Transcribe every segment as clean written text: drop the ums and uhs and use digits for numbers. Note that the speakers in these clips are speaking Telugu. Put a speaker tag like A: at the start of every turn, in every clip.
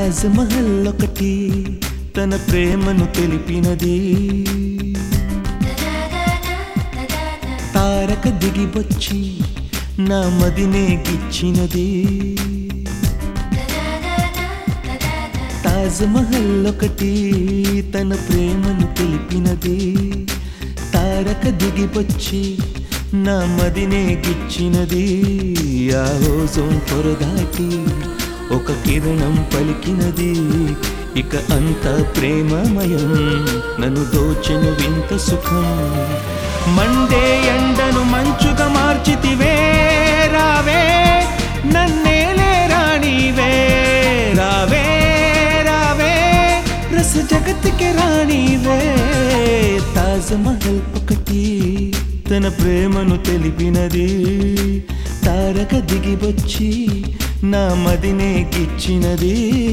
A: తాజ్ మహల్ ఒకటి తన ప్రేమను తెలిపినది. తారక దిగివచ్చి నా మదినే గిచ్చినది. తాజ్ మహల్ ఒకటి తన ప్రేమను తెలిపినది. తారక దిగివచ్చి నా మదినే గిచ్చినది. ఆ ఓజోన్ పొర దాటి ఒక కిరణం పలికినది. ఇక అంతా ప్రేమమయం, నన్ను దోచెను వింత సుఖం. మండే ఎండను మంచుగా మార్చితివే, రావే నన్నేలే రాణివే. రావే రావే రస జగత్తుకి రాణివే. తాజ్ మహల్ ఒకటి తన ప్రేమను తెలిపినది. తారక దిగివచ్చి నా మదినే గిచ్చినది.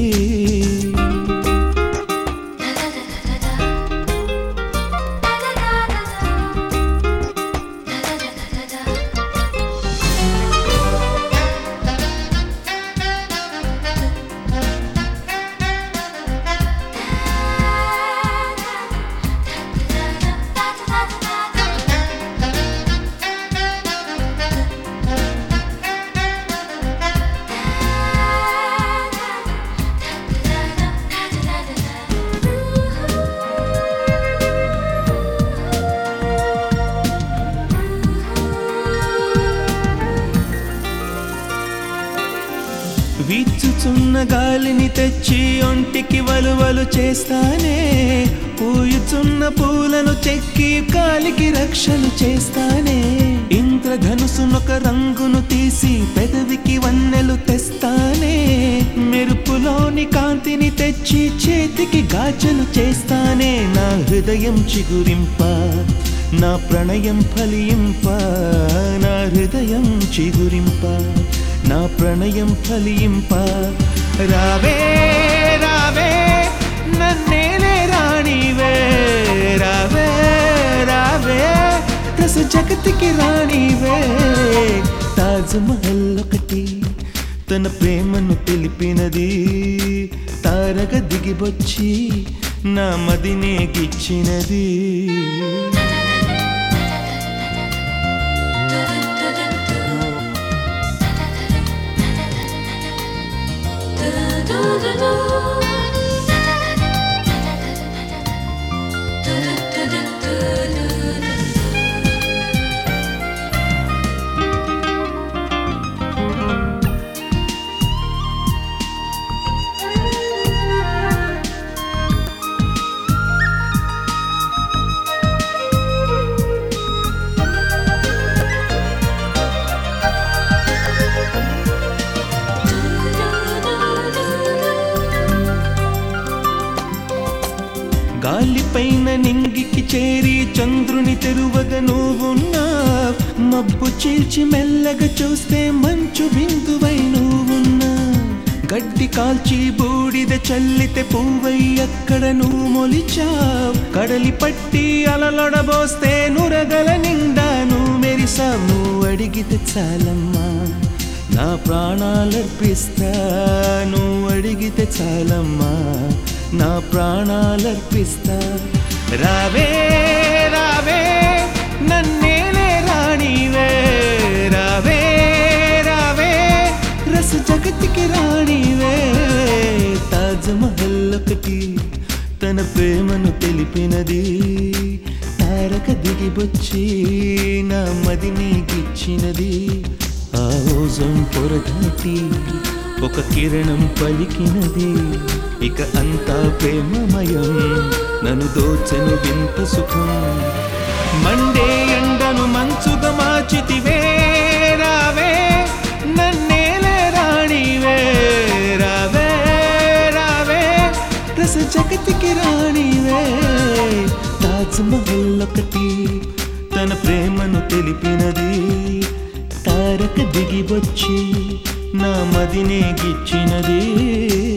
A: వీచుచున్న గాలిని తెచ్చి ఒంటికి వలువలు చేస్తానే. పూయుచున్న పూలను చెక్కి కాలికి రక్షలు చేస్తానే. ఇంద్రధనుసునొక రంగును తీసి పెదవికి వన్నెలు తెస్తానే. మెరుపులోని కాంతిని తెచ్చి చేతికి గాజలు చేస్తానే. నా హృదయం చిగురింప, నా ప్రణయం ఫలింప. నా హృదయం చిగురింప, నా ప్రణయం ఫలింప. రావే రావే నన్నేలే రాణివే. రావే రావే రస జగతికి రాణివే. తాజ్ మహల్ ఒకటి తన ప్రేమను తెలిపినది. తారక దిగివచ్చి నా మదినే గిచ్చినది. గాలిపైన నింగికి చేరి చంద్రుని తెరువగా నువ్వున్నా. మబ్బు చీల్చి మెల్లగా చూస్తే మంచు బిందువై నువ్వున్నా. గడ్డి కాల్చి బూడిద చల్లితే పువ్వై అక్కడ నువ్వు మొలిచావు. కడలి పట్టి అలలొడబోస్తే నురగల నిండా నువ్వు మెరిసావు. నువ్వు అడిగితే చాలమ్మా నా ప్రాణాలర్పిస్తా. నువ్వు అడిగితే చాలమ్మా నా ప్రాణాలర్పిస్తా. రావే రావే నన్నేలే రాణివే. రావే రావే రస జగతికి రాణివే. తాజ్ మహల్ ఒకటి తన ప్రేమను తెలిపినది. తారక దిగివచ్చి నా మదిని గిచ్చినది. ఆ ఓజోన్ పొర దాటి ఒక కిరణం పలికినది. ఇక అంతా ప్రేమమయం, నన్ను దోచెను వింత సుఖం. మండే ఎండను మంచుగా మార్చితివే. రావే నన్నేలే రాణివే. రావే రావే రస జగతికి రాణివే. తాజ్ మహల్ ఒకటి తన ప్రేమను తెలిపినది. తారక దిగివచ్చి నా మదినే గిచ్చినది.